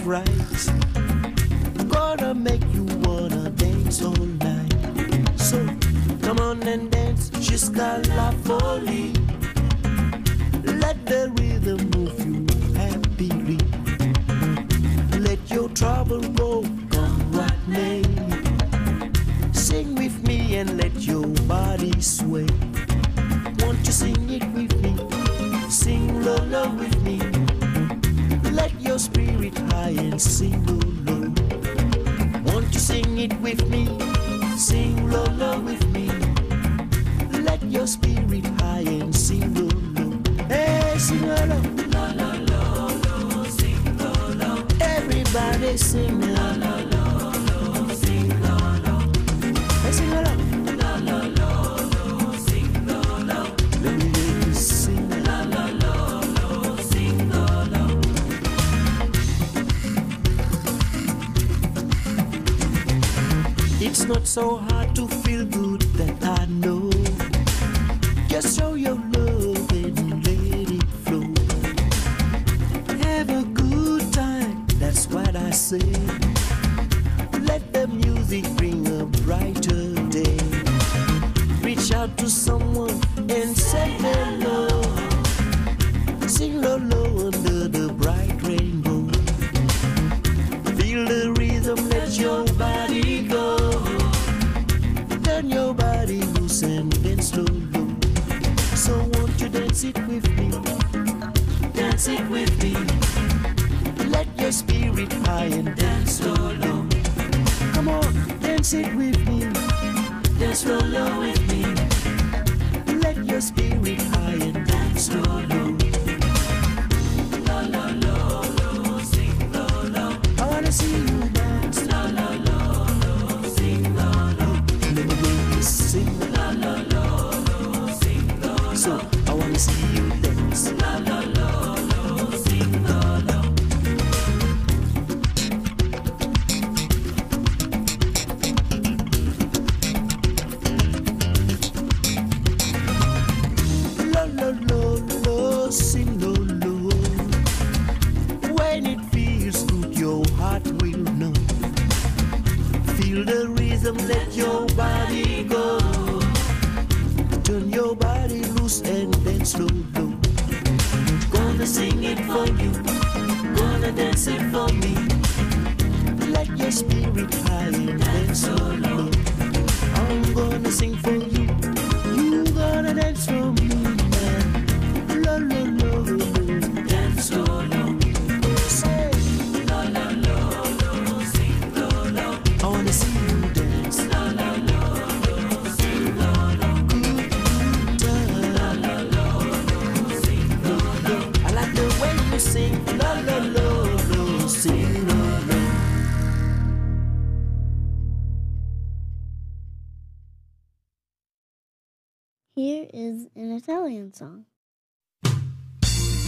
right. Gonna make you wanna dance all night. So come on and dance, jusqu'à la folie. Let the rhythm move you happily. Let your trouble go, come what may. Sing with me and let your body sway. Won't you sing it with me? Sing low, low with me. Let your spirit high and sing low, low. Won't you sing it with me? Sing low, low with me. Let your spirit high and sing low, low. Hey, sing low, low. Low, low, low, low. Sing low, low. Everybody sing low, low, low, low. Sing low, low. Hey, sing low, low. Low, low, low, low. Sing low, low. Let me hear you sing low, low, low, low. Sing low, low. It's not so hard to feel good, that I know. Just show your love and let it flow. Have a good time, that's what I say. Let the music bring a brighter day. Reach out to someone and say hello. Sing low, low under the bright rainbow. Feel the rhythm, let your body go. Turn your body loose and dance slow, low. So won't you dance it with me? Dance it with me. Let your spirit high and dance slow, low. Come on, dance it with me. Dance slow, low with me. Let your spirit high and dance slow, low. Low, low, low, low. Sing low, low. I wanna see you dance. Low, low, low, low. Sing low, low. Let me hear you sing. Low, low, low, low. Sing low, low. So I wanna see you dance. Low, low, low, low. Sing low, low. Low, low, low, low. Sing low, low. When it feels good, your heart will know. Feel the rhythm, let your body go. Turn your body loose and dance slow, low. Gonna sing it for you, gonna dance it for me. Let your spirit high and dance so low. I'm gonna sing for you, you gonna dance for me, man. Low, low, low, low. Dance so low. Say low, low, low, low. Sing low, low. I wanna see you dance. Low, low, low, low. Sing low, low. Good time. Low, low, low, low. Sing low, low. I like the way you sing. Low, low, low, low. Sing low, low. Here is an Italian song.